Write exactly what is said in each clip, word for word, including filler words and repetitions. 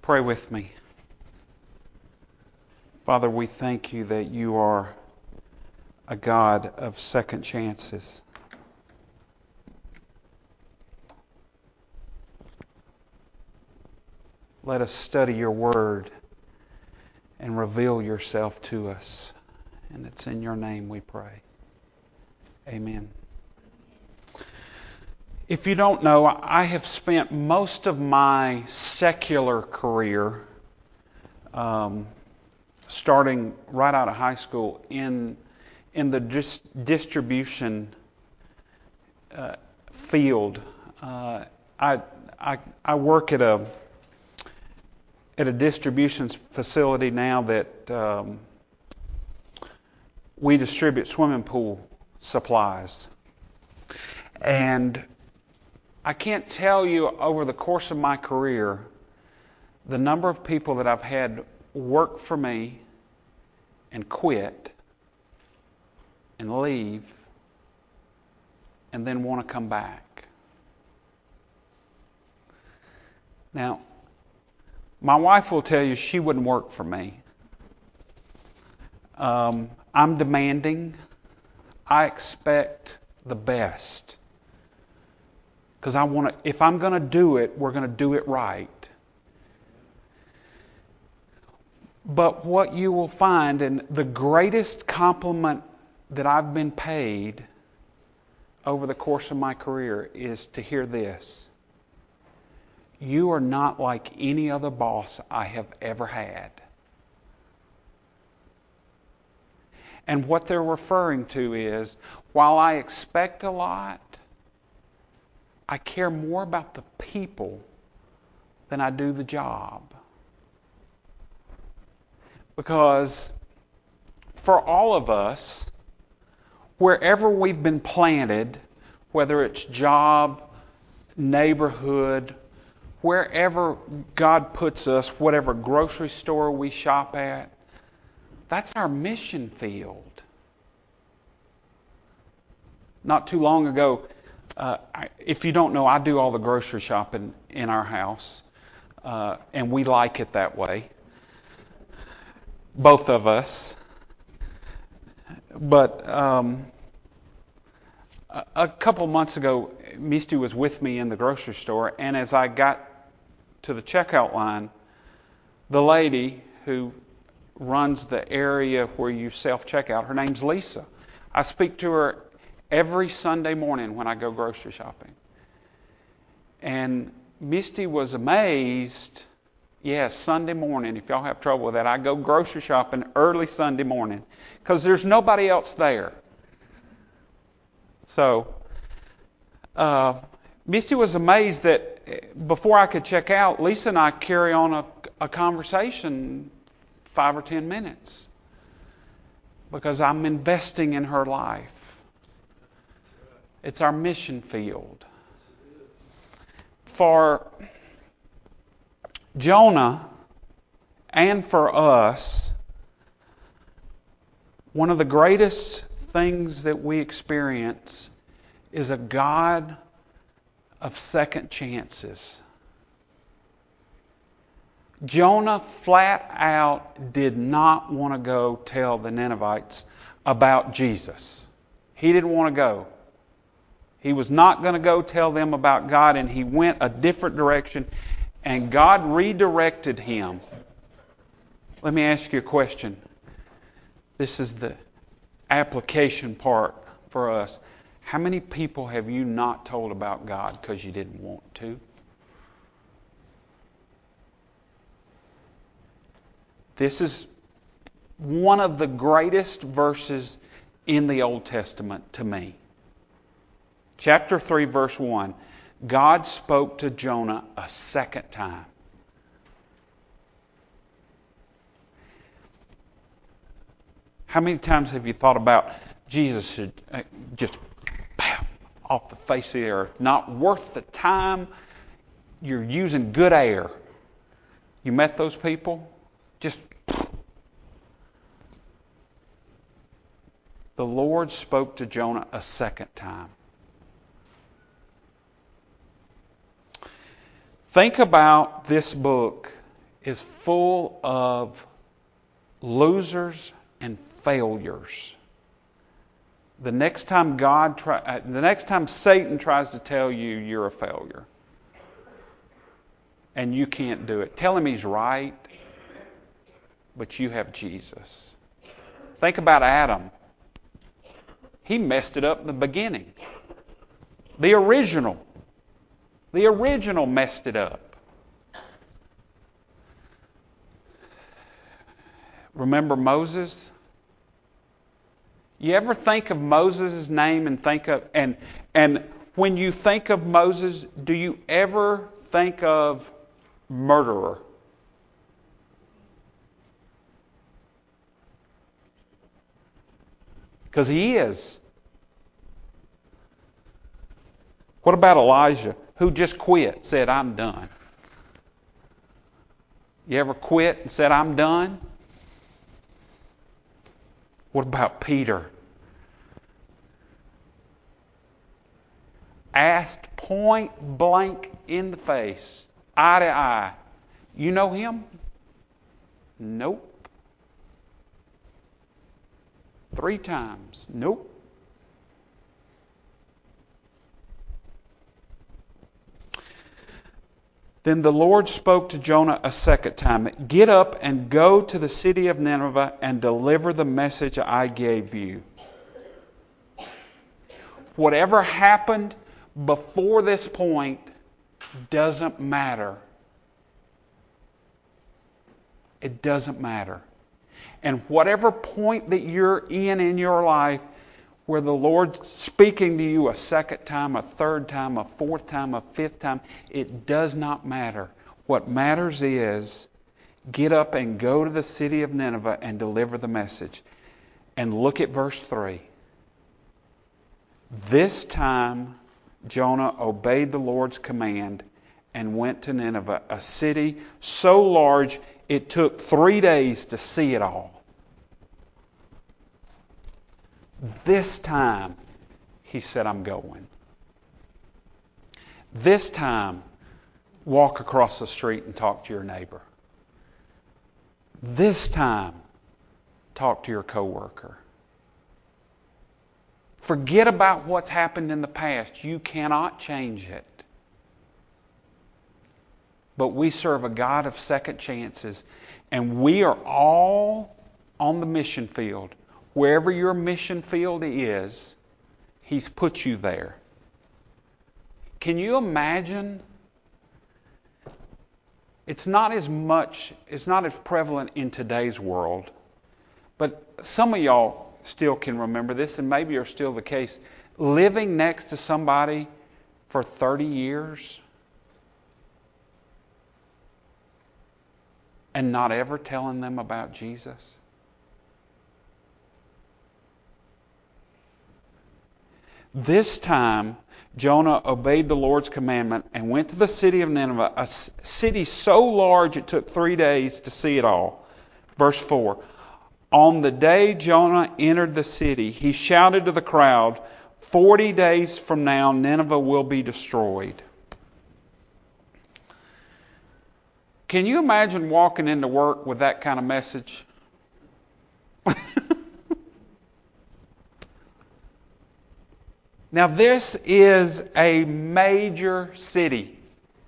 Pray with me. Father, we thank you that you are a God of second chances. Let us study your word and reveal yourself to us. And it's in your name we pray. Amen. If you don't know, I have spent most of my secular career, um, starting right out of high school, in in the dis- distribution uh, field. Uh, I, I I work at a at a distribution facility now that um, we distribute swimming pool supplies, and I can't tell you over the course of my career the number of people that I've had work for me and quit and leave and then want to come back. Now, my wife will tell you she wouldn't work for me. Um, I'm demanding. I expect the best. Because I want to, if I'm going to do it, we're going to do it right. But what you will find, and the greatest compliment that I've been paid over the course of my career, is to hear this: you are not like any other boss I have ever had. And what they're referring to is, while I expect a lot, I care more about the people than I do the job. Because for all of us, wherever we've been planted, whether it's job, neighborhood, wherever God puts us, whatever grocery store we shop at, that's our mission field. Not too long ago, uh, I, if you don't know, I do all the grocery shopping in our house, uh, and we like it that way. Both of us. But um, a, a couple months ago, Misty was with me in the grocery store, and as I got to the checkout line, the lady who runs the area where you self-checkout, her name's Lisa. I speak to her every Sunday morning when I go grocery shopping. And Misty was amazed. Yes, Sunday morning. If y'all have trouble with that, I go grocery shopping early Sunday morning because there's nobody else there. So, uh, Misty was amazed that before I could check out, Lisa and I carry on a, a conversation five or ten minutes because I'm investing in her life. It's our mission field. For Jonah and for us, one of the greatest things that we experience is a God of second chances. Jonah flat out did not want to go tell the Ninevites about Jesus. He didn't want to go. He was not going to go tell them about God, and he went a different direction, and God redirected him. Let me ask you a question. This is the application part for us. How many people have you not told about God because you didn't want to? This is one of the greatest verses in the Old Testament to me. Chapter three, verse one. God spoke to Jonah a second time. How many times have you thought about Jesus should just pow, off the face of the earth? Not worth the time. You're using good air. You met those people? Just the Lord spoke to Jonah a second time. Think about this book is full of losers and failures. The next time God try, uh, the next time Satan tries to tell you you're a failure and you can't do it, tell him he's right, but you have Jesus. Think about Adam. He messed it up in the beginning. The original. The original messed it up. Remember Moses? You ever think of Moses' name and think of and and when you think of Moses, do you ever think of murderer? Because he is. What about Elijah, who just quit, said, I'm done? You ever quit and said, I'm done? What about Peter? Asked point blank in the face, eye to eye, you know him? Nope. Three times, nope. Then the Lord spoke to Jonah a second time. Get up and go to the city of Nineveh and deliver the message I gave you. Whatever happened before this point doesn't matter. It doesn't matter. And whatever point that you're in in your life where the Lord's speaking to you a second time, a third time, a fourth time, a fifth time, it does not matter. What matters is get up and go to the city of Nineveh and deliver the message. And look at verse three. This time Jonah obeyed the Lord's command and went to Nineveh, a city so large it took three days to see it all. This time, he said, I'm going. This time, walk across the street and talk to your neighbor. This time, talk to your coworker. Forget about what's happened in the past. You cannot change it. But we serve a God of second chances, and we are all on the mission field. Wherever your mission field is, He's put you there. Can you imagine? It's not as much, it's not as prevalent in today's world, but some of y'all still can remember this, and maybe are still the case. Living next to somebody for thirty years and not ever telling them about Jesus. This time, Jonah obeyed the Lord's commandment and went to the city of Nineveh, a city so large it took three days to see it all. Verse four. On the day Jonah entered the city, he shouted to the crowd, Forty days from now, Nineveh will be destroyed. Can you imagine walking into work with that kind of message? Now, this is a major city.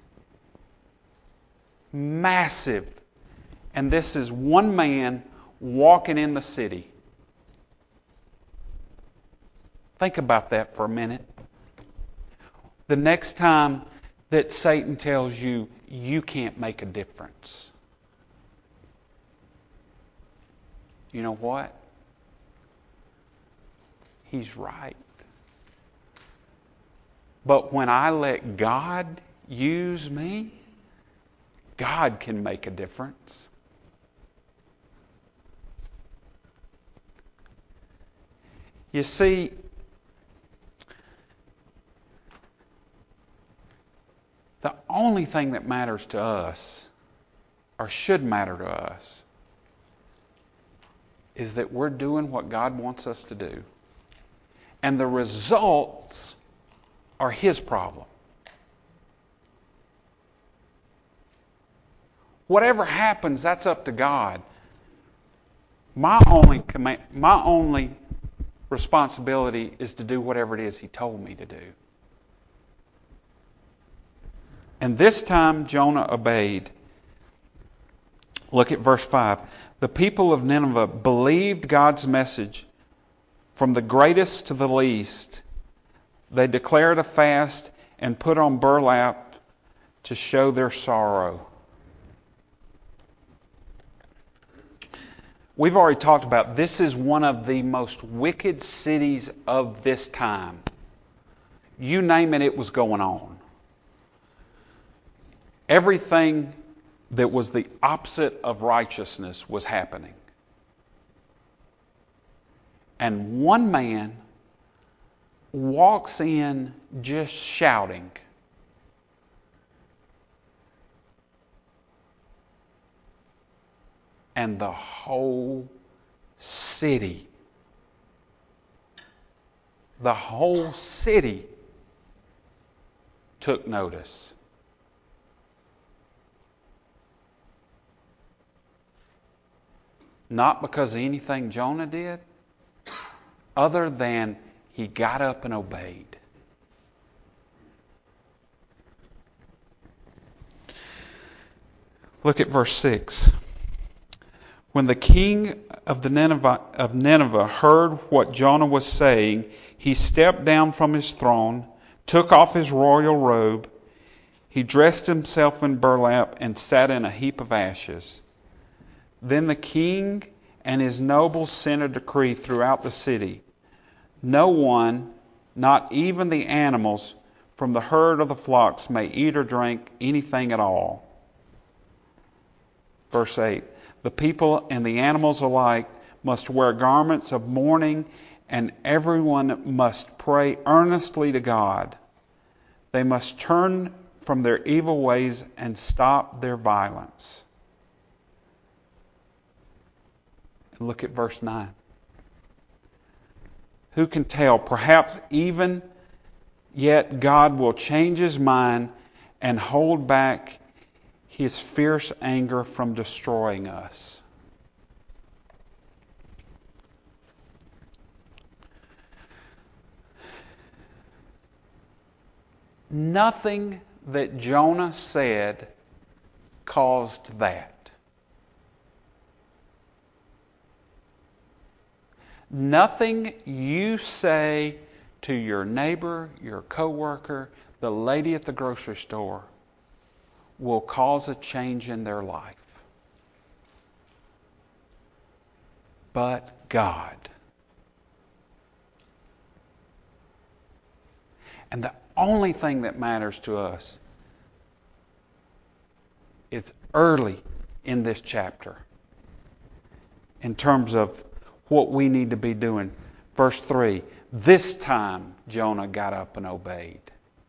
Massive. And this is one man walking in the city. Think about that for a minute. The next time that Satan tells you you can't make a difference, you know what? He's right. But when I let God use me, God can make a difference. You see, the only thing that matters to us, or should matter to us, is that we're doing what God wants us to do. And the results are His problem. Whatever happens, that's up to God. My only command, my only responsibility is to do whatever it is He told me to do. And this time Jonah obeyed. Look at verse five. The people of Nineveh believed God's message from the greatest to the least. They declared a fast and put on burlap to show their sorrow. We've already talked about this is one of the most wicked cities of this time. You name it, it was going on. Everything that was the opposite of righteousness was happening. And one man walks in just shouting. And the whole city, the whole city took notice. Not because of anything Jonah did, other than he got up and obeyed. Look at verse six. When the king of the Nineveh, of Nineveh heard what Jonah was saying, he stepped down from his throne, took off his royal robe, he dressed himself in burlap and sat in a heap of ashes. Then the king and his nobles sent a decree throughout the city. No one, not even the animals from the herd of the flocks, may eat or drink anything at all. Verse eight. The people and the animals alike must wear garments of mourning, and everyone must pray earnestly to God. They must turn from their evil ways and stop their violence. And look at verse nine. Who can tell? Perhaps even yet God will change His mind and hold back His fierce anger from destroying us. Nothing that Jonah said caused that. Nothing you say to your neighbor, your coworker, the lady at the grocery store will cause a change in their life. But God. And the only thing that matters to us is early in this chapter in terms of what we need to be doing. Verse three, this time Jonah got up and obeyed.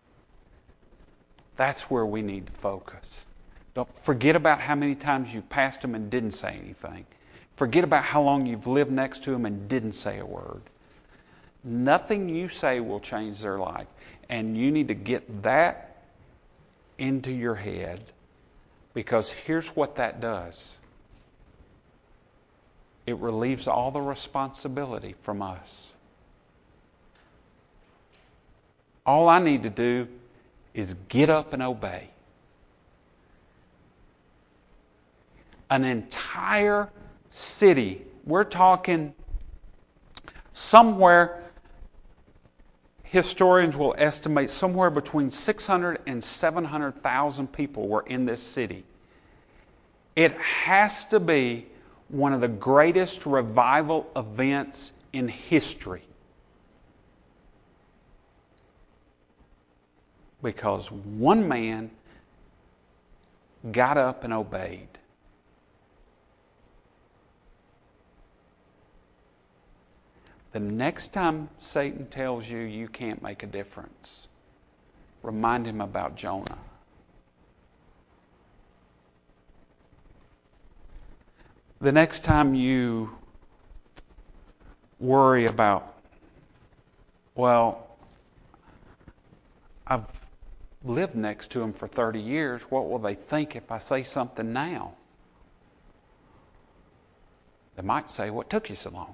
That's where we need to focus. Don't forget about how many times you passed him and didn't say anything. Forget about how long you've lived next to him and didn't say a word. Nothing you say will change their life. And you need to get that into your head, because here's what that does. It relieves all the responsibility from us. All I need to do is get up and obey. An entire city, we're talking somewhere, historians will estimate somewhere between six hundred and seven hundred thousand people were in this city. It has to be one of the greatest revival events in history. Because one man got up and obeyed. The next time Satan tells you you can't make a difference, remind him about Jonah. The next time you worry about, well, I've lived next to them for thirty years. What will they think if I say something now? They might say, what took you so long?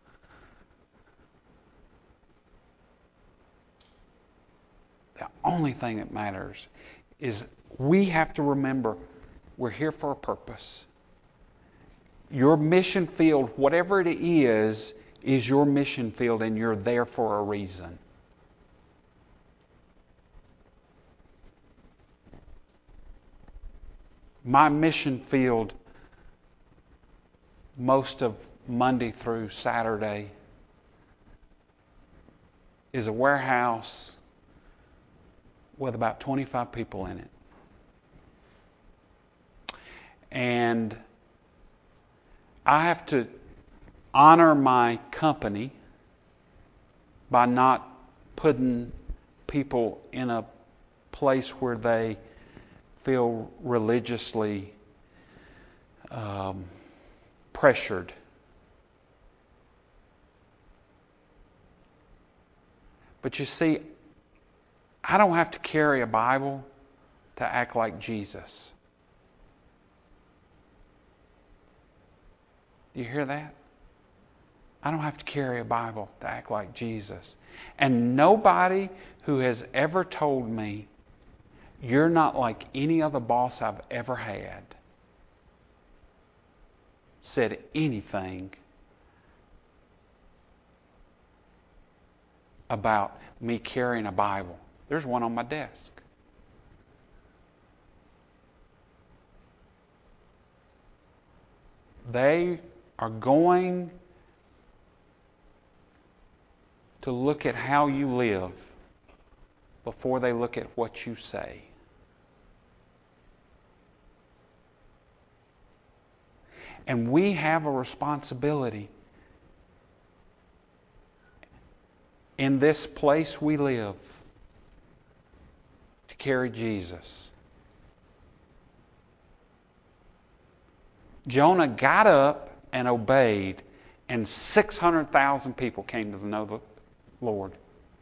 The only thing that matters is we have to remember we're here for a purpose. Your mission field, whatever it is, is your mission field, and you're there for a reason. My mission field, most of Monday through Saturday, is a warehouse with about twenty-five people in it. And I have to honor my company by not putting people in a place where they feel religiously um, pressured. But you see, I don't have to carry a Bible to act like Jesus. Do you hear that? I don't have to carry a Bible to act like Jesus. And nobody who has ever told me, you're not like any other boss I've ever had, said anything about me carrying a Bible. There's one on my desk. They are going to look at how you live before they look at what you say. And we have a responsibility in this place we live to carry Jesus. Jonah got up and obeyed, and six hundred thousand people came to know the Lord.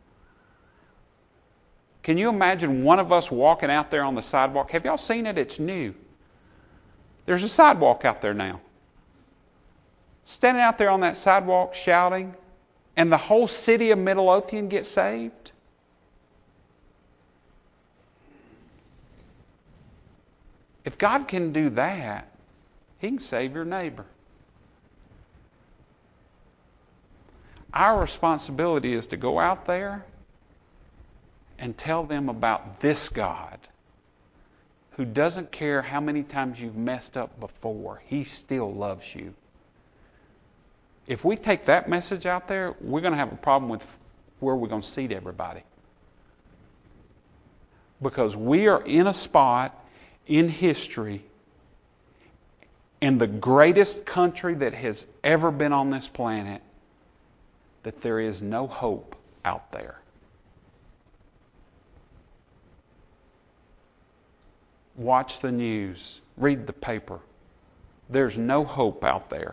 Can you imagine one of us walking out there on the sidewalk? Have y'all seen it? It's new. There's a sidewalk out there now. Standing out there on that sidewalk shouting, and the whole city of Midlothian gets saved? If God can do that, He can save your neighbor. Our responsibility is to go out there and tell them about this God who doesn't care how many times you've messed up before. He still loves you. If we take that message out there, we're going to have a problem with where we're going to seat everybody. Because we are in a spot in history, in the greatest country that has ever been on this planet, that there is no hope out there. Watch the news. Read the paper. There's no hope out there.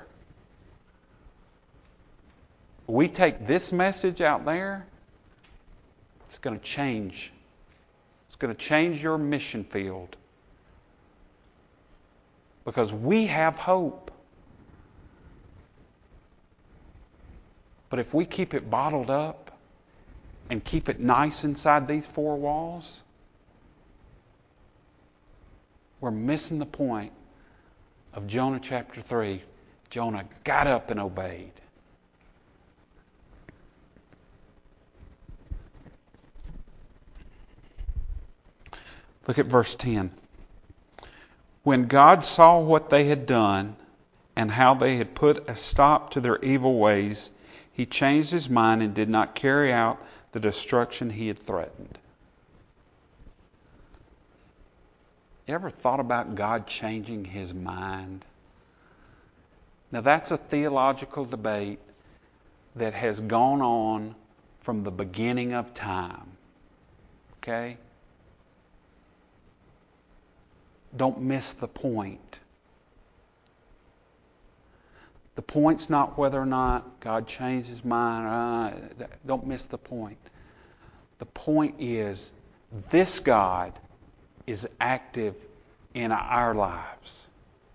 We take this message out there, it's going to change. It's going to change your mission field. Because we have hope. But if we keep it bottled up and keep it nice inside these four walls, we're missing the point of Jonah chapter three. Jonah got up and obeyed. Look at verse ten. When God saw what they had done and how they had put a stop to their evil ways, He changed His mind and did not carry out the destruction He had threatened. You ever thought about God changing His mind? Now that's a theological debate that has gone on from the beginning of time. Okay? Don't miss the point. The point's not whether or not God changed His mind. Uh, don't miss the point. The point is This God is active in our lives.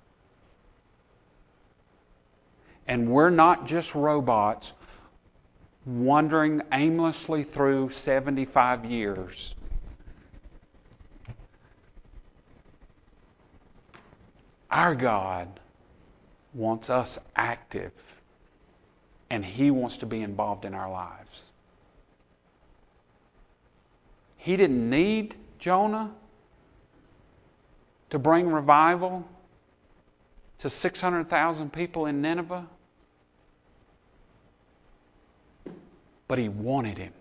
And we're not just robots wandering aimlessly through seventy-five years. Our God wants us active, and He wants to be involved in our lives. He didn't need Jonah to bring revival to six hundred thousand people in Nineveh, but He wanted him.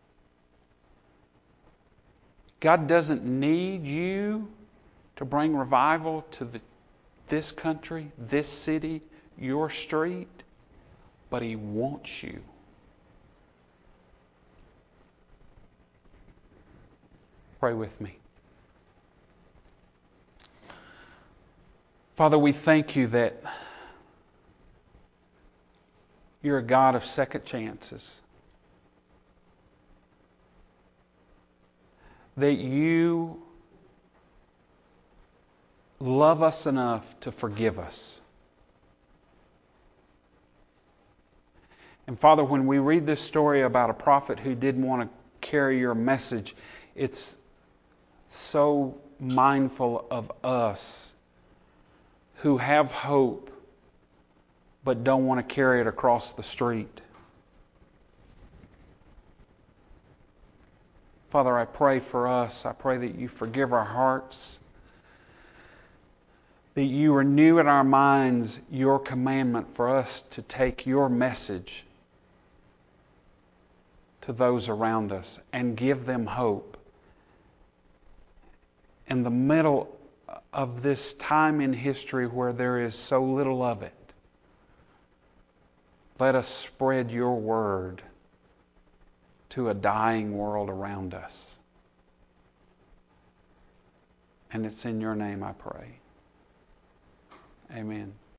God doesn't need you to bring revival to the, this country, this city, your street, but He wants you. Pray with me. Father, we thank You that You're a God of second chances. That You love us enough to forgive us. And Father, when we read this story about a prophet who didn't want to carry Your message, it's so mindful of us who have hope but don't want to carry it across the street. Father, I pray for us. I pray that You forgive our hearts, that You renew in our minds Your commandment for us to take Your message to those around us and give them hope. In the middle of this time in history where there is so little of it, let us spread Your word to a dying world around us. And it's in Your name I pray. Amen.